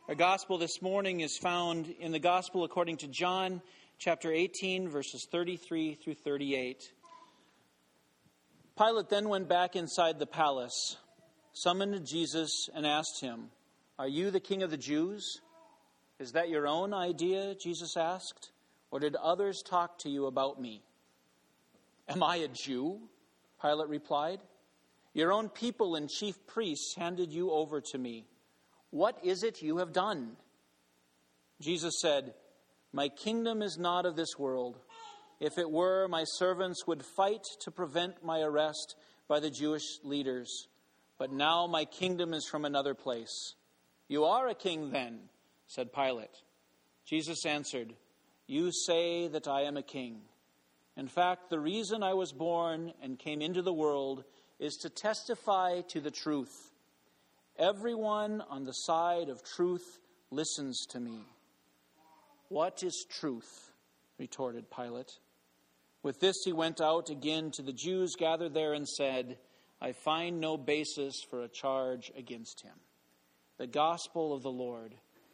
Our gospel this morning is found in the gospel according to John, chapter 18, verses 33 through 38. Pilate then went back inside the palace, summoned Jesus, and asked him, "Are you the king of the Jews?" "Is that your own idea?" Jesus asked. "Or did others talk to you about me?" "Am I a Jew?" Pilate replied. "Your own people and chief priests handed you over to me. What is it you have done?" Jesus said, "My kingdom is not of this world. If it were, my servants would fight to prevent my arrest by the Jewish leaders. But now my kingdom is from another place." "You are a king then," said Pilate. Jesus answered, "You say that I am a king. In fact, the reason I was born and came into the world is to testify to the truth. Everyone on the side of truth listens to me." "What is truth?" retorted Pilate. With this he went out again to the Jews gathered there and said, "I find no basis for a charge against him." The gospel of the Lord.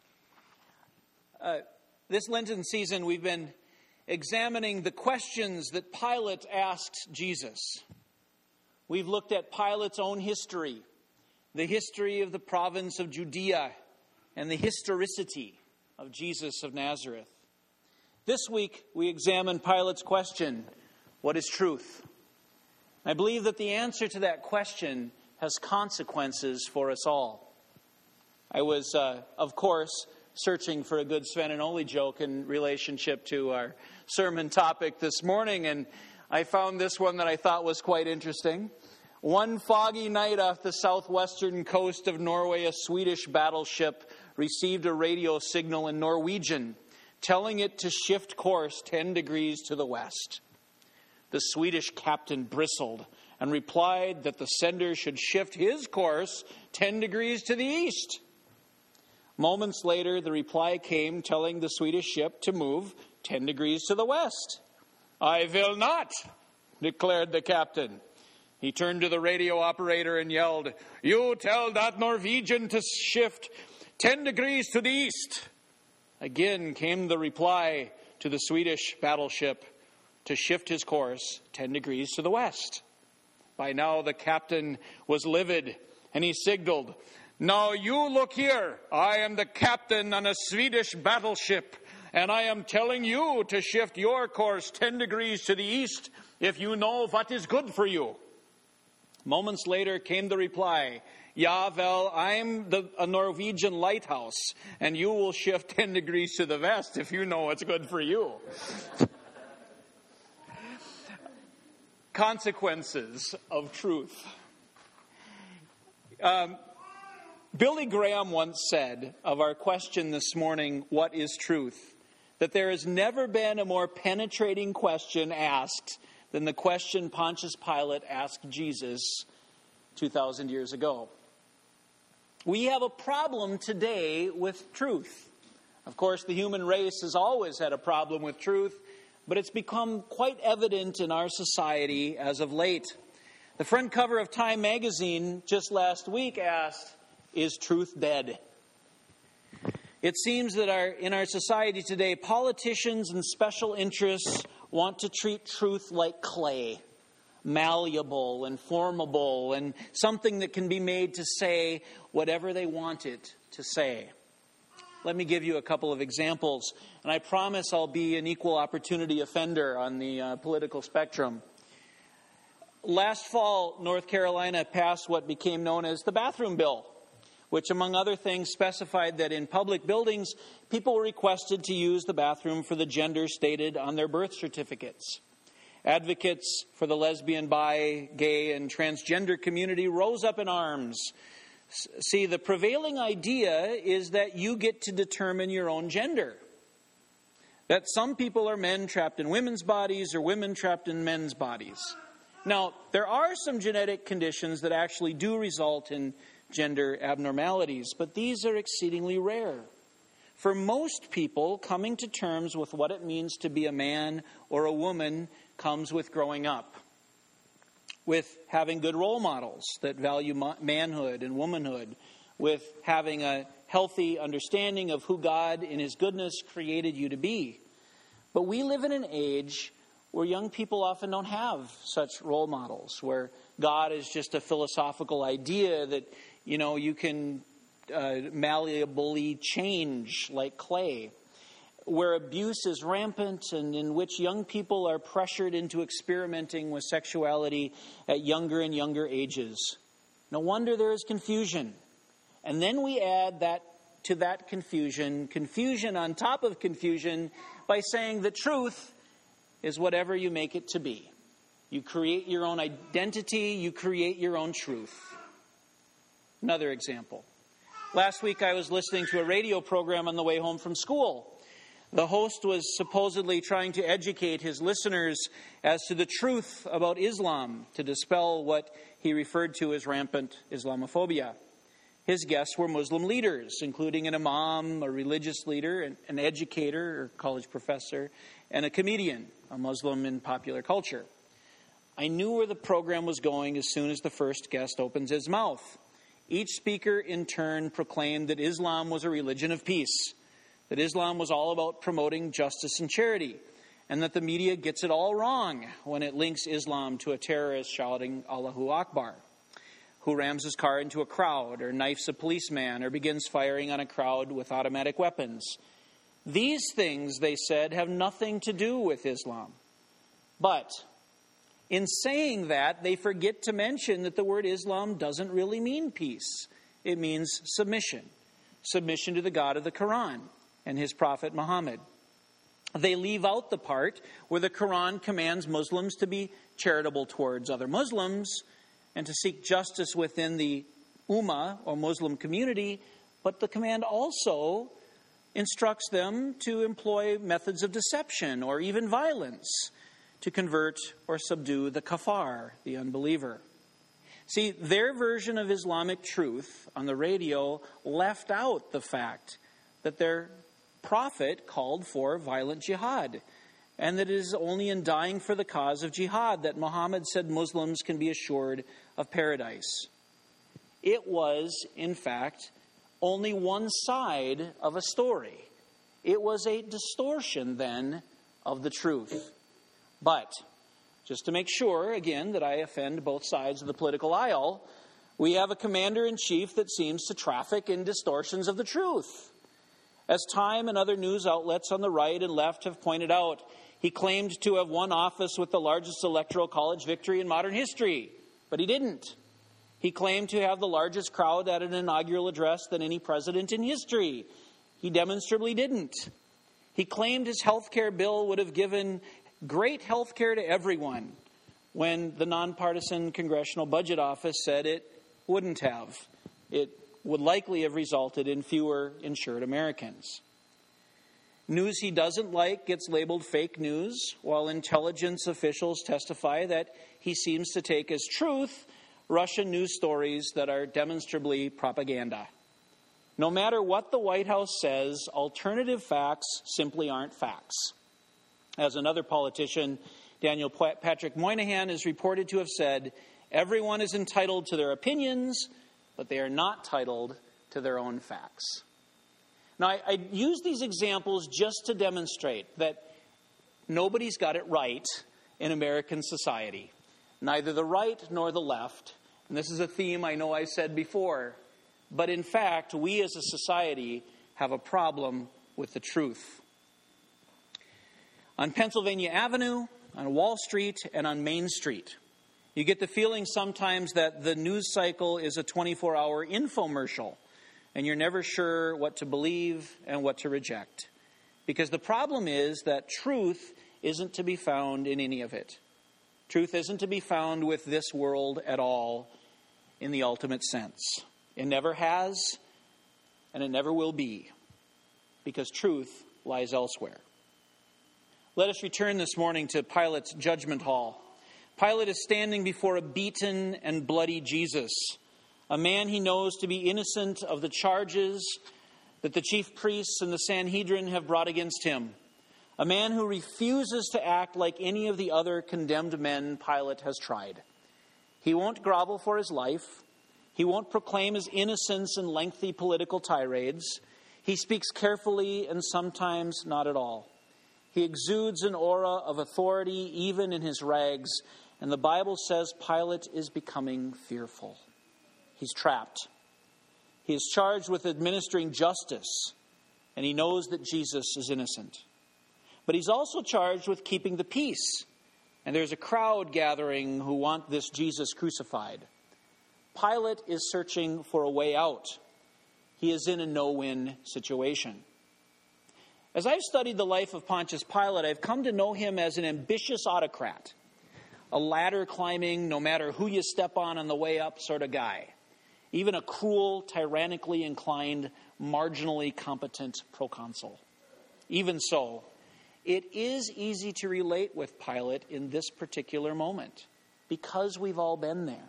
This Lenten season we've been examining the questions that Pilate asked Jesus. We've looked at Pilate's own history, the history of the province of Judea, and the historicity of Jesus of Nazareth. This week, we examine Pilate's question, what is truth? I believe that the answer to that question has consequences for us all. I was, of course, searching for a good Sven and Ole joke in relationship to our sermon topic this morning, and I found this one that I thought was quite interesting. One foggy night off the southwestern coast of Norway, a Swedish battleship received a radio signal in Norwegian, telling it to shift course 10 degrees to the west. The Swedish captain bristled and replied that the sender should shift his course 10 degrees to the east. Moments later, the reply came telling the Swedish ship to move 10 degrees to the west. "I will not," declared the captain. He turned to the radio operator and yelled, "You tell that Norwegian to shift 10 degrees to the east." Again came the reply to the Swedish battleship to shift his course 10 degrees to the west. By now the captain was livid and he signaled, "Now you look here. I am the captain on a Swedish battleship and I am telling you to shift your course 10 degrees to the east if you know what is good for you." Moments later came the reply, "Ja, well, I'm a Norwegian lighthouse, and you will shift 10 degrees to the west if you know what's good for you." Consequences of truth. Billy Graham once said of our question this morning, what is truth, that there has never been a more penetrating question asked than the question Pontius Pilate asked Jesus 2,000 years ago. We have a problem today with truth. Of course, the human race has always had a problem with truth, but it's become quite evident in our society as of late. The front cover of Time magazine just last week asked, "Is truth dead?" It seems that in our society today, politicians and special interests want to treat truth like clay, malleable and formable, and something that can be made to say whatever they want it to say. Let me give you a couple of examples, and I promise I'll be an equal opportunity offender on the political spectrum. Last fall, North Carolina passed what became known as the bathroom bill, which, among other things, specified that in public buildings, people were requested to use the bathroom for the gender stated on their birth certificates. Advocates for the lesbian, bi, gay, and transgender community rose up in arms. See, the prevailing idea is that you get to determine your own gender. That some people are men trapped in women's bodies or women trapped in men's bodies. Now, there are some genetic conditions that actually do result in gender abnormalities, but these are exceedingly rare. For most people, coming to terms with what it means to be a man or a woman comes with growing up, with having good role models that value manhood and womanhood, with having a healthy understanding of who God in His goodness created you to be. But we live in an age where young people often don't have such role models, where God is just a philosophical idea that, you can malleably change like clay, where abuse is rampant and in which young people are pressured into experimenting with sexuality at younger and younger ages. No wonder there is confusion. And then we add to that confusion on top of confusion by saying the truth is whatever you make it to be. You create your own identity, you create your own truth. Another example. Last week I was listening to a radio program on the way home from school. The host was supposedly trying to educate his listeners as to the truth about Islam, to dispel what he referred to as rampant Islamophobia. His guests were Muslim leaders, including an imam, a religious leader, an educator or college professor, and a comedian, a Muslim in popular culture. I knew where the program was going as soon as the first guest opens his mouth. Each speaker in turn proclaimed that Islam was a religion of peace, that Islam was all about promoting justice and charity, and that the media gets it all wrong when it links Islam to a terrorist shouting Allahu Akbar, who rams his car into a crowd or knifes a policeman or begins firing on a crowd with automatic weapons. These things, they said, have nothing to do with Islam. But in saying that, they forget to mention that the word Islam doesn't really mean peace. It means submission. Submission to the God of the Quran and his prophet Muhammad. They leave out the part where the Quran commands Muslims to be charitable towards other Muslims and to seek justice within the Ummah or Muslim community, but the command also instructs them to employ methods of deception or even violence to convert or subdue the kafar, the unbeliever. See, their version of Islamic truth on the radio left out the fact that their prophet called for violent jihad, and that it is only in dying for the cause of jihad that Muhammad said Muslims can be assured of paradise. It was, in fact, only one side of a story. It was a distortion, then, of the truth. But, just to make sure, again, that I offend both sides of the political aisle, we have a commander-in-chief that seems to traffic in distortions of the truth. As Time and other news outlets on the right and left have pointed out, he claimed to have won office with the largest electoral college victory in modern history, but he didn't. He claimed to have the largest crowd at an inaugural address than any president in history. He demonstrably didn't. He claimed his health care bill would have given great health care to everyone, when the nonpartisan Congressional Budget Office said it wouldn't have. It would likely have resulted in fewer insured Americans. News he doesn't like gets labeled fake news, while intelligence officials testify that he seems to take as truth Russian news stories that are demonstrably propaganda. No matter what the White House says, alternative facts simply aren't facts. As another politician, Daniel Patrick Moynihan, is reported to have said, everyone is entitled to their opinions, but they are not entitled to their own facts. Now, I use these examples just to demonstrate that nobody's got it right in American society. Neither the right nor the left. And this is a theme I know I said before. But in fact, we as a society have a problem with the truth. On Pennsylvania Avenue, on Wall Street, and on Main Street, you get the feeling sometimes that the news cycle is a 24-hour infomercial, and you're never sure what to believe and what to reject. Because the problem is that truth isn't to be found in any of it. Truth isn't to be found with this world at all in the ultimate sense. It never has, and it never will be, because truth lies elsewhere. Let us return this morning to Pilate's judgment hall. Pilate is standing before a beaten and bloody Jesus, a man he knows to be innocent of the charges that the chief priests and the Sanhedrin have brought against him, a man who refuses to act like any of the other condemned men Pilate has tried. He won't grovel for his life. He won't proclaim his innocence in lengthy political tirades. He speaks carefully and sometimes not at all. He exudes an aura of authority even in his rags, and the Bible says Pilate is becoming fearful. He's trapped. He is charged with administering justice, and he knows that Jesus is innocent. But he's also charged with keeping the peace, and there's a crowd gathering who want this Jesus crucified. Pilate is searching for a way out. He is in a no-win situation. As I've studied the life of Pontius Pilate, I've come to know him as an ambitious autocrat, a ladder-climbing, no matter who you step on the way up sort of guy. Even a cruel, tyrannically inclined, marginally competent proconsul. Even so, it is easy to relate with Pilate in this particular moment, because we've all been there.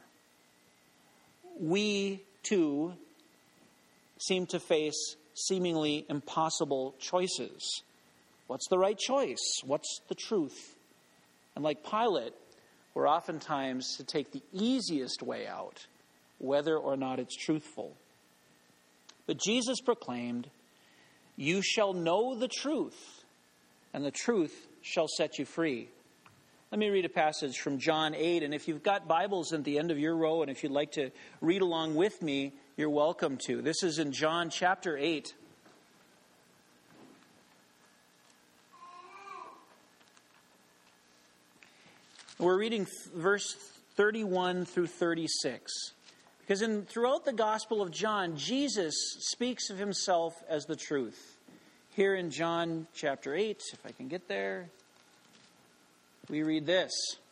We, too, seem to face seemingly impossible choices. What's the right choice? What's the truth? And like Pilate, we're oftentimes to take the easiest way out, whether or not it's truthful. But Jesus proclaimed, "You shall know the truth, and the truth shall set you free." Let me read a passage from John 8, and if you've got Bibles at the end of your row, and if you'd like to read along with me, you're welcome to. This is in John chapter 8. We're reading verse 31 through 36. Because throughout the Gospel of John, Jesus speaks of himself as the truth. Here in John chapter 8, if I can get there, we read this.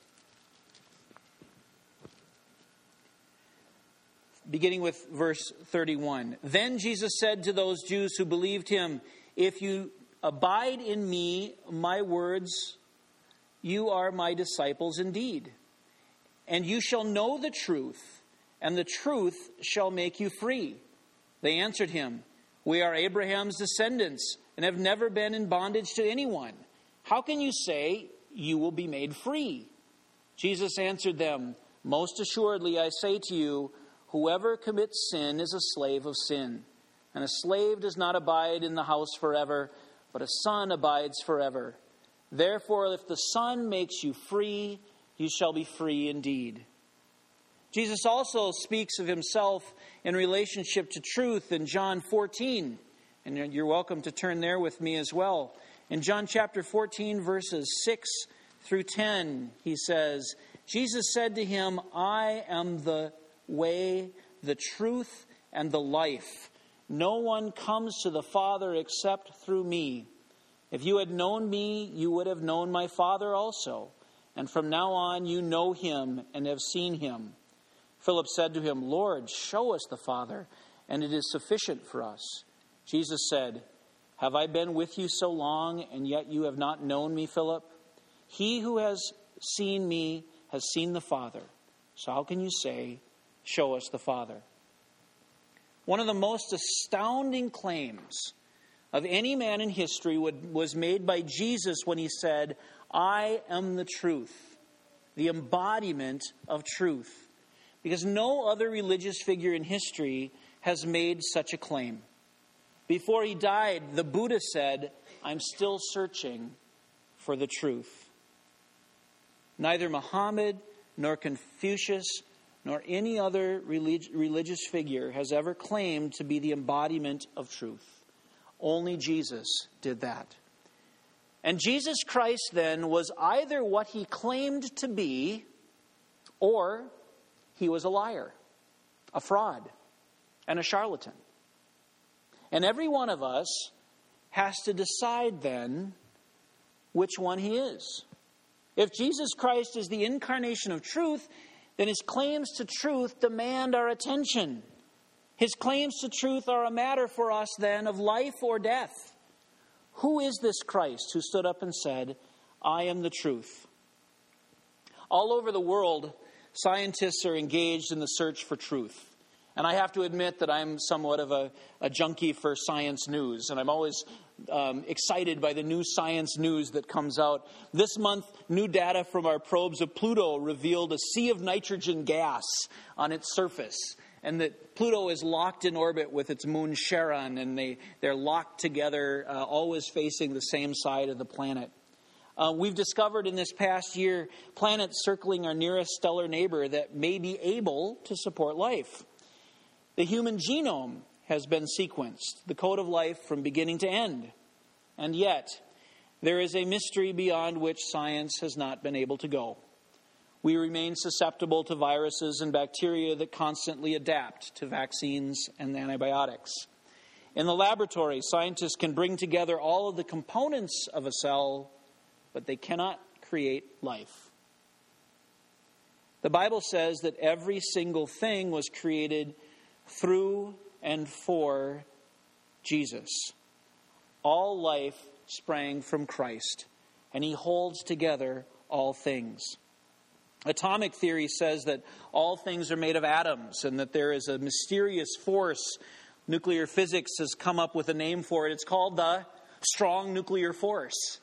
Beginning with verse 31. Then Jesus said to those Jews who believed him, "If you abide in me, my words, you are my disciples indeed. And you shall know the truth, and the truth shall make you free." They answered him, "We are Abraham's descendants and have never been in bondage to anyone. How can you say you will be made free?" Jesus answered them, "Most assuredly I say to you, whoever commits sin is a slave of sin. And a slave does not abide in the house forever, but a son abides forever. Therefore, if the Son makes you free, you shall be free indeed." Jesus also speaks of himself in relationship to truth in John 14. And you're welcome to turn there with me as well. In John chapter 14, verses 6 through 10, he says, Jesus said to him, "I am the way, the truth, and the life. No one comes to the Father except through me. If you had known me, you would have known my Father also. And from now on you know him and have seen him." Philip said to him, "Lord, show us the Father, and it is sufficient for us." Jesus said, "Have I been with you so long, and yet you have not known me, Philip? He who has seen me has seen the Father. So how can you say, 'Show us the Father'?" One of the most astounding claims of any man in history was made by Jesus when he said, "I am the truth," the embodiment of truth. Because no other religious figure in history has made such a claim. Before he died, the Buddha said, "I'm still searching for the truth." Neither Muhammad nor Confucius nor any other religious figure has ever claimed to be the embodiment of truth. Only Jesus did that. And Jesus Christ then was either what he claimed to be, or he was a liar, a fraud, and a charlatan. And every one of us has to decide then which one he is. If Jesus Christ is the incarnation of truth, then his claims to truth demand our attention. His claims to truth are a matter for us then of life or death. Who is this Christ who stood up and said, "I am the truth"? All over the world, scientists are engaged in the search for truth. And I have to admit that I'm somewhat of a junkie for science news. And I'm always excited by the new science news that comes out. This month, new data from our probes of Pluto revealed a sea of nitrogen gas on its surface. and that Pluto is locked in orbit with its moon Charon, and they're locked together, always facing the same side of the planet. We've discovered in this past year planets circling our nearest stellar neighbor that may be able to support life. The human genome has been sequenced, the code of life from beginning to end. And yet, there is a mystery beyond which science has not been able to go. We remain susceptible to viruses and bacteria that constantly adapt to vaccines and antibiotics. In the laboratory, scientists can bring together all of the components of a cell, but they cannot create life. The Bible says that every single thing was created through and for Jesus. All life sprang from Christ, and he holds together all things. Atomic theory says that all things are made of atoms and that there is a mysterious force. Nuclear physics has come up with a name for it. It's called the strong nuclear force.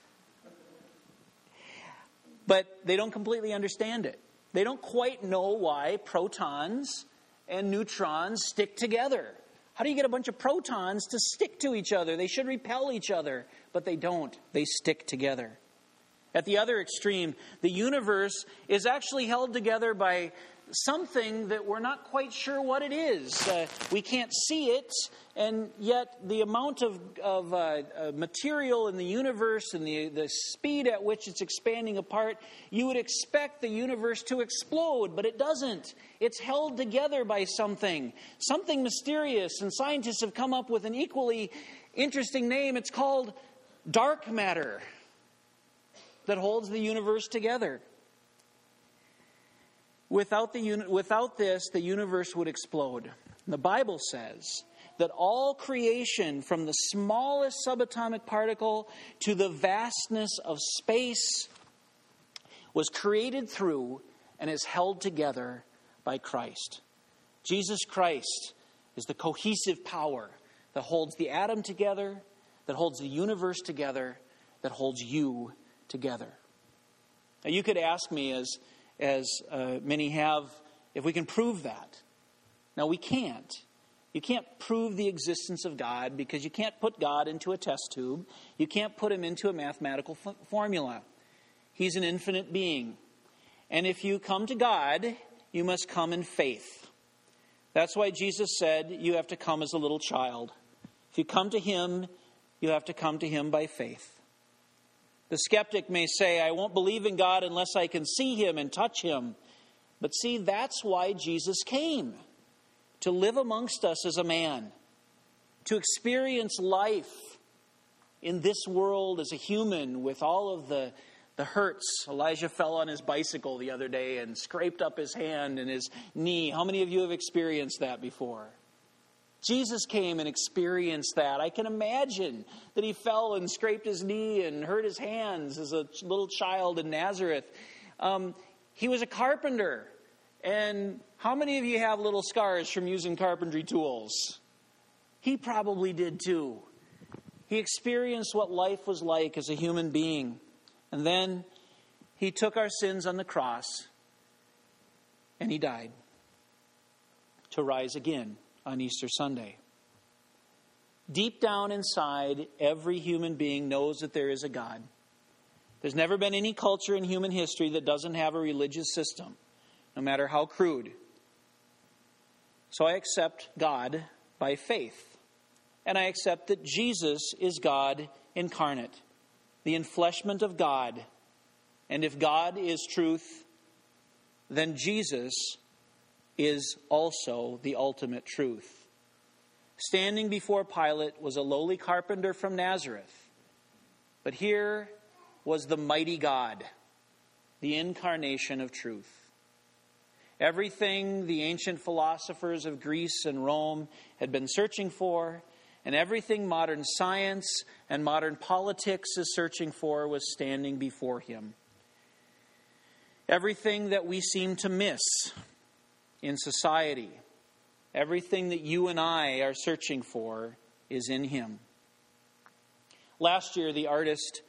But they don't completely understand it. They don't quite know why protons and neutrons stick together. How do you get a bunch of protons to stick to each other? They should repel each other, but they don't. They stick together. At the other extreme, the universe is actually held together by something that we're not quite sure what it is. We can't see it, and yet the amount of material in the universe and the speed at which it's expanding apart, you would expect the universe to explode, but it doesn't. It's held together by something mysterious, and scientists have come up with an equally interesting name. It's called dark matter, that holds the universe together. Without this, the universe would explode. The Bible says that all creation, from the smallest subatomic particle to the vastness of space, was created through and is held together by Christ. Jesus Christ is the cohesive power that holds the atom together, that holds the universe together, that holds you together. Now, you could ask me, as many have, if we can prove that. Now, we can't. You can't prove the existence of God because you can't put God into a test tube. You can't put him into a mathematical formula. He's an infinite being. And if you come to God, you must come in faith. That's why Jesus said you have to come as a little child. If you come to him, you have to come to him by faith. The skeptic may say, I won't believe in God unless I can see him and touch him. But see, that's why Jesus came. To live amongst us as a man. To experience life in this world as a human with all of the hurts. Elijah fell on his bicycle the other day and scraped up his hand and his knee. How many of you have experienced that before? Jesus came and experienced that. I can imagine that he fell and scraped his knee and hurt his hands as a little child in Nazareth. He was a carpenter. And how many of you have little scars from using carpentry tools? He probably did too. He experienced what life was like as a human being. And then he took our sins on the cross and he died to rise again on Easter Sunday. Deep down inside, every human being knows that there is a God. There's never been any culture in human history that doesn't have a religious system, no matter how crude. So I accept God by faith. And I accept that Jesus is God incarnate, the enfleshment of God. And if God is truth, then Jesus is also the ultimate truth. Standing before Pilate was a lowly carpenter from Nazareth. But here was the mighty God, the incarnation of truth. Everything the ancient philosophers of Greece and Rome had been searching for, and everything modern science and modern politics is searching for, was standing before him. Everything that we seem to miss in society, everything that you and I are searching for, is in him. Last year, the artist,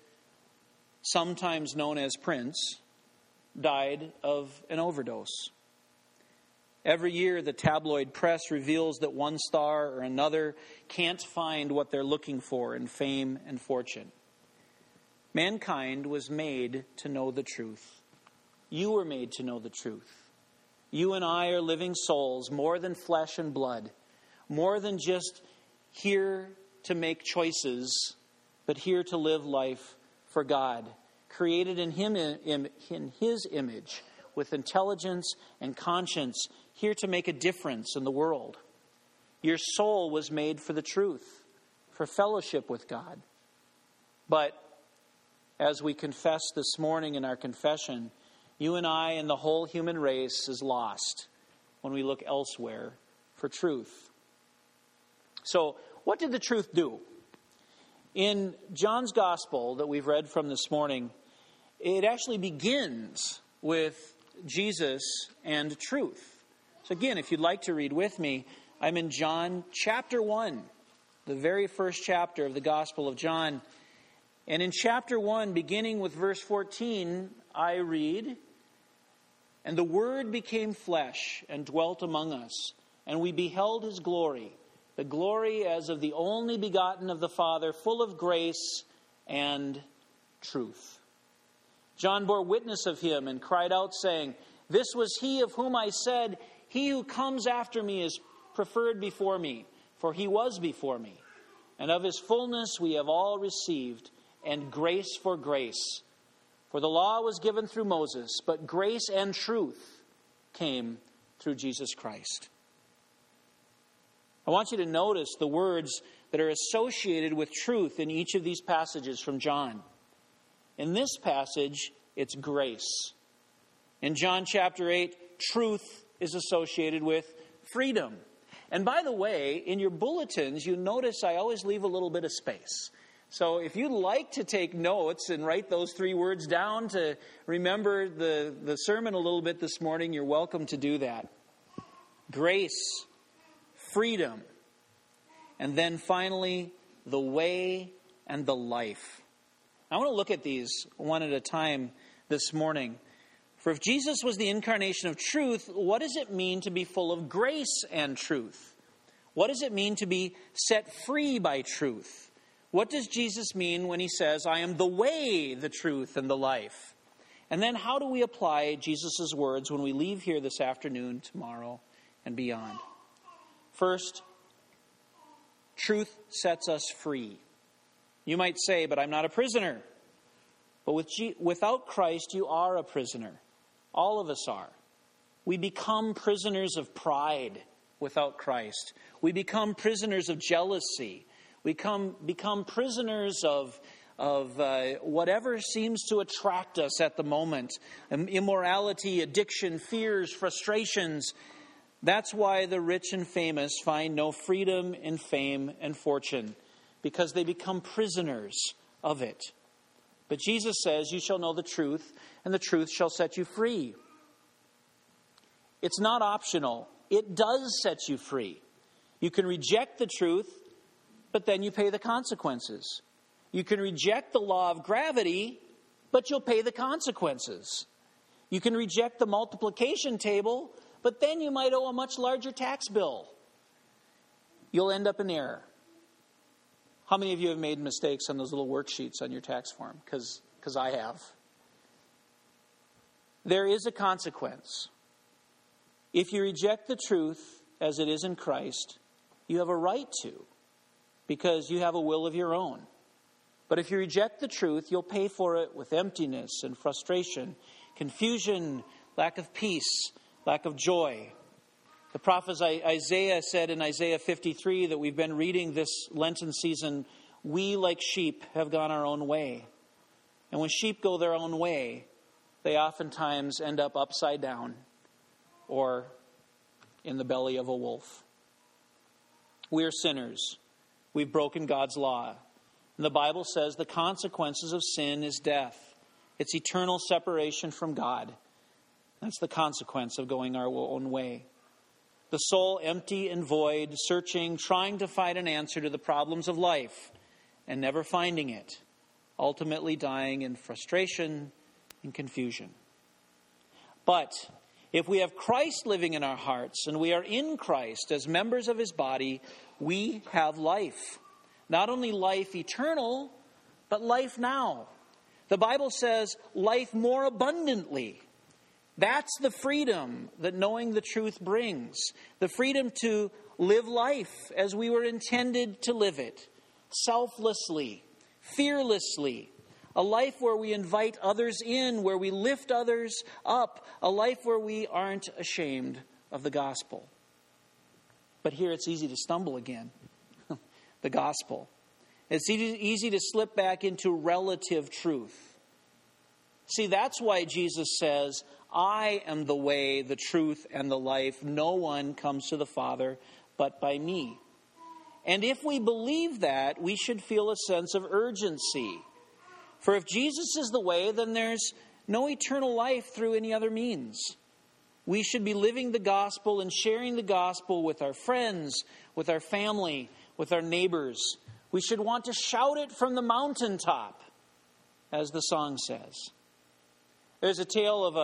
sometimes known as Prince, died of an overdose. Every year, the tabloid press reveals that one star or another can't find what they're looking for in fame and fortune. Mankind was made to know the truth. You were made to know the truth. You and I are living souls, more than flesh and blood, more than just here to make choices, but here to live life for God, created in His image, with intelligence and conscience, here to make a difference in the world. Your soul was made for the truth, for fellowship with God. But as we confess this morning in our confession, you and I and the whole human race is lost when we look elsewhere for truth. So, what did the truth do? In John's Gospel that we've read from this morning, it actually begins with Jesus and truth. So again, if you'd like to read with me, I'm in John chapter 1, the very first chapter of the Gospel of John. And in chapter 1, beginning with verse 14, I read, "And the Word became flesh and dwelt among us, and we beheld His glory, the glory as of the only begotten of the Father, full of grace and truth. John bore witness of Him and cried out, saying, 'This was He of whom I said, He who comes after me is preferred before me, for He was before me. And of His fullness we have all received, and grace for grace. For the law was given through Moses, but grace and truth came through Jesus Christ.'" I want you to notice the words that are associated with truth in each of these passages from John. In this passage, it's grace. In John chapter 8, truth is associated with freedom. And by the way, in your bulletins, you notice I always leave a little bit of space. So if you'd like to take notes and write those three words down to remember the sermon a little bit this morning, you're welcome to do that. Grace, freedom, and then finally, the way and the life. I want to look at these one at a time this morning. For if Jesus was the incarnation of truth, what does it mean to be full of grace and truth? What does it mean to be set free by truth? What does Jesus mean when He says, "I am the way, the truth, and the life"? And then how do we apply Jesus' words when we leave here this afternoon, tomorrow, and beyond? First, truth sets us free. You might say, "But I'm not a prisoner." But without Christ, you are a prisoner. All of us are. We become prisoners of pride without Christ. We become prisoners of jealousy. We become prisoners of whatever seems to attract us at the moment. Immorality, addiction, fears, frustrations. That's why the rich and famous find no freedom in fame and fortune, because they become prisoners of it. But Jesus says, "You shall know the truth, and the truth shall set you free." It's not optional. It does set you free. You can reject the truth, but then you pay the consequences. You can reject the law of gravity, but you'll pay the consequences. You can reject the multiplication table, but then you might owe a much larger tax bill. You'll end up in error. How many of you have made mistakes on those little worksheets on your tax form? Because I have. There is a consequence. If you reject the truth as it is in Christ, you have a right to, because you have a will of your own. But if you reject the truth, you'll pay for it with emptiness and frustration, confusion, lack of peace, lack of joy. The prophet Isaiah said in Isaiah 53 that we've been reading this Lenten season, "We like sheep have gone our own way." And when sheep go their own way, they oftentimes end up upside down or in the belly of a wolf. We are sinners. We've broken God's law. And the Bible says the consequences of sin is death. It's eternal separation from God. That's the consequence of going our own way. The soul empty and void, searching, trying to find an answer to the problems of life, and never finding it, ultimately dying in frustration and confusion. But If we have Christ living in our hearts and we are in Christ as members of his body, we have life. Not only life eternal, but life now. The Bible says life more abundantly. That's the freedom that knowing the truth brings. The freedom to live life as we were intended to live it. Selflessly, fearlessly. A life where we invite others in, where we lift others up. A life where we aren't ashamed of the gospel. But here it's easy to stumble again. The gospel. It's easy to slip back into relative truth. See, that's why Jesus says, I am the way, the truth, and the life. No one comes to the Father but by me. And if we believe that, we should feel a sense of urgency. For if Jesus is the way, then there's no eternal life through any other means. We should be living the gospel and sharing the gospel with our friends, with our family, with our neighbors. We should want to shout it from the mountaintop, as the song says. There's a tale of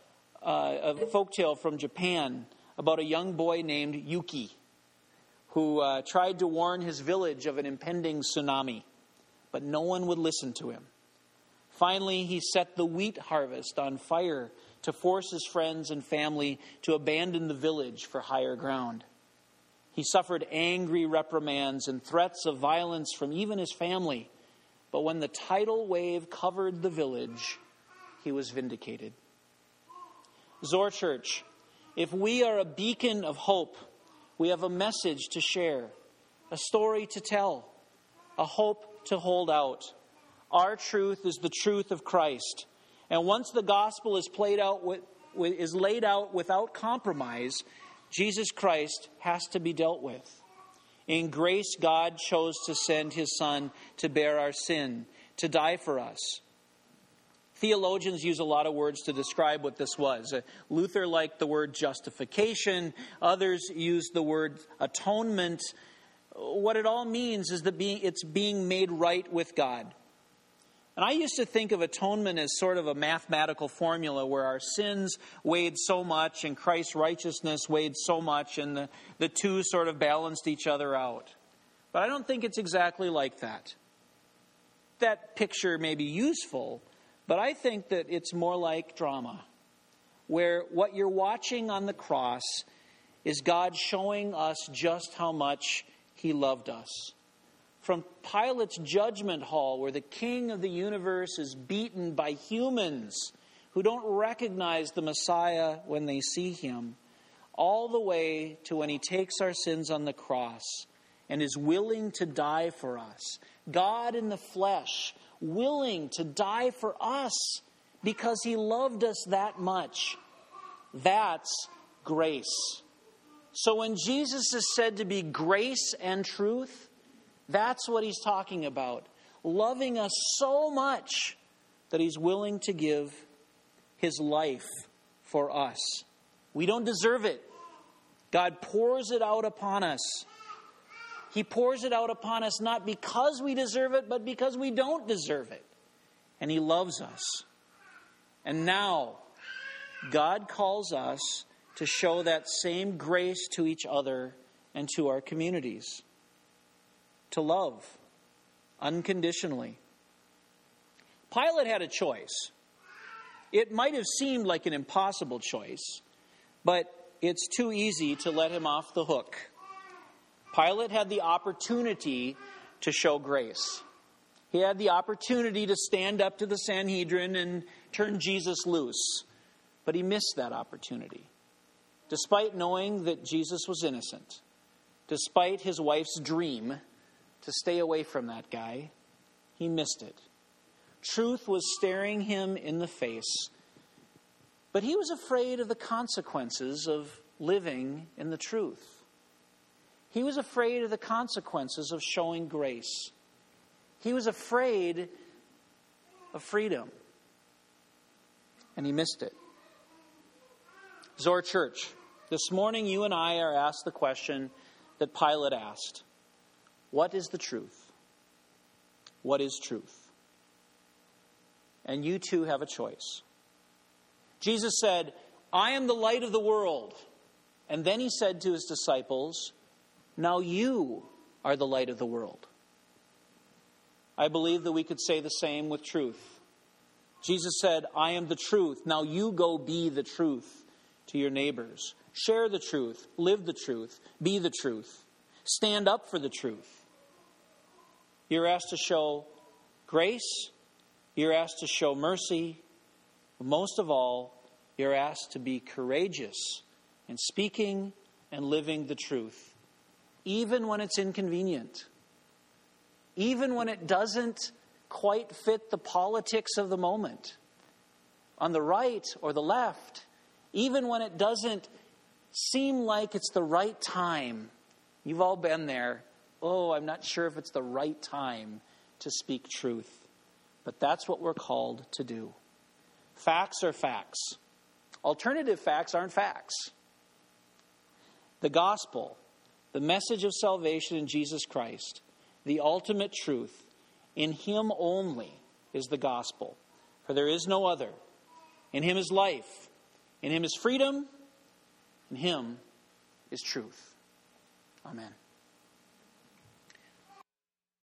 a folktale from Japan about a young boy named Yuki who tried to warn his village of an impending tsunami, but no one would listen to him. Finally, he set the wheat harvest on fire to force his friends and family to abandon the village for higher ground. He suffered angry reprimands and threats of violence from even his family. But when the tidal wave covered the village, he was vindicated. Zoar Church, if we are a beacon of hope, we have a message to share, a story to tell, a hope to hold out. Our truth is the truth of Christ. And once the gospel is laid out without compromise, Jesus Christ has to be dealt with. In grace, God chose to send his Son to bear our sin, to die for us. Theologians use a lot of words to describe what this was. Luther liked the word justification. Others use the word atonement. What it all means is that it's being made right with God. And I used to think of atonement as sort of a mathematical formula where our sins weighed so much and Christ's righteousness weighed so much, and the two sort of balanced each other out. But I don't think it's exactly like that. That picture may be useful, but I think that it's more like drama, where what you're watching on the cross is God showing us just how much he loved us. From Pilate's judgment hall, where the king of the universe is beaten by humans who don't recognize the Messiah when they see him, all the way to when he takes our sins on the cross and is willing to die for us. God in the flesh, willing to die for us because he loved us that much. That's grace. So when Jesus is said to be grace and truth, that's what he's talking about. Loving us so much that he's willing to give his life for us. We don't deserve it. God pours it out upon us. He pours it out upon us not because we deserve it, but because we don't deserve it. And he loves us. And now, God calls us to show that same grace to each other and to our communities. To love unconditionally. Pilate had a choice. It might have seemed like an impossible choice, but it's too easy to let him off the hook. Pilate had the opportunity to show grace. He had the opportunity to stand up to the Sanhedrin and turn Jesus loose, but he missed that opportunity. Despite knowing that Jesus was innocent, despite his wife's dream to stay away from that guy, he missed it. Truth was staring him in the face, but he was afraid of the consequences of living in the truth. He was afraid of the consequences of showing grace. He was afraid of freedom, and he missed it. Zoar Church, this morning you and I are asked the question that Pilate asked. What is the truth? What is truth? And you too have a choice. Jesus said, I am the light of the world. And then he said to his disciples, now you are the light of the world. I believe that we could say the same with truth. Jesus said, I am the truth. Now you go be the truth to your neighbors. Share the truth. Live the truth. Be the truth. Stand up for the truth. You're asked to show grace. You're asked to show mercy. But most of all, you're asked to be courageous in speaking and living the truth, even when it's inconvenient, even when it doesn't quite fit the politics of the moment, on the right or the left, even when it doesn't seem like it's the right time. You've all been there. Oh, I'm not sure if it's the right time to speak truth. But that's what we're called to do. Facts are facts. Alternative facts aren't facts. The gospel, the message of salvation in Jesus Christ, the ultimate truth, in Him only is the gospel. For there is no other. In Him is life. In Him is freedom. In Him is truth. Amen.